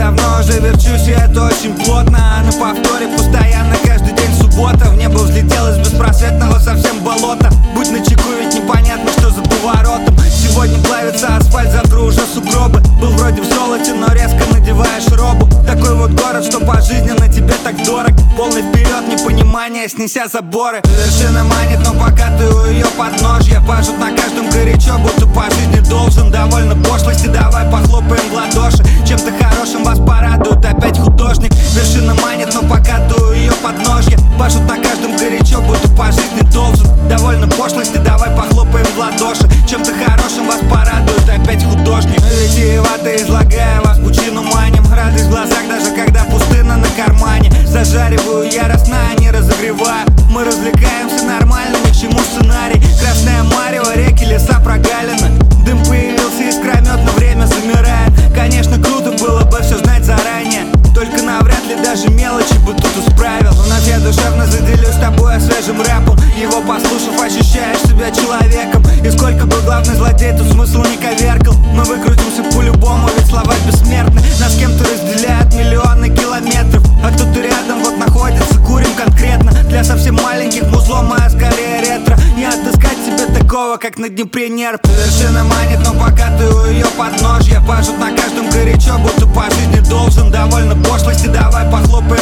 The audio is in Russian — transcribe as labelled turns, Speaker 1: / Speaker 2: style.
Speaker 1: давно уже верчусь, и это очень плотно. А на повторе постоянно, каждый день суббота. В небо взлетел из беспросветного совсем болота. Будь начеку, ведь непонятно, что за поворотом. Сегодня плавится асфальт, завтра уже сугробы. Был вроде в золоте, но резко надеваешь робу. Такой вот город, что пожизненно тебе так дорог. Полный вперед, непонимание, снеся заборы. Вершина манит, но пока ты у ее подножья. Пашут на каждом горячо, будто по жизни должен. Довольно пошлости, давай похлопаем в ладоши. Чем-то хорошим вас порадует опять художник. Вершина манит, но пока ты у ее подножья. Пашут на каждом горячо, будто по жизни должен. Довольно пошлости, давай похлопаем в ладоши. Чем-то хорошим вас порадует опять художник. Витиевато излагая вас пучину маним. Радость в глазах, даже когда пустына на кармане. Зажариваю яростно, а не разогреваю. Мы развлекаемся нормально, ни к чему сценарий. Красное марево, реки, леса, прогалины. Дым появился, искромет, но время замирает. Конечно, круто было бы все знать заранее. Только навряд ли даже мелочи бы тут исправил. У нас я душевно заделюсь с тобой свежим рэпом. Его послушав, ощущаешь себя человеком. И сколько бы главный злодей, тут смысл не коверкал. Мы выкрутимся по-любому, ведь слова бессмертны. Нас с кем-то разделяют миллионы километров. А кто-то рядом вот находится, курим конкретно. Для совсем маленьких музлом, а скорее ретро. Не отыскать себе такого, как на Днепре нерв. Вершина манит, но пока ты у ее подножья. Пашут на каждом горячо, будто по жизни должен. Довольно пошлости, давай похлопаем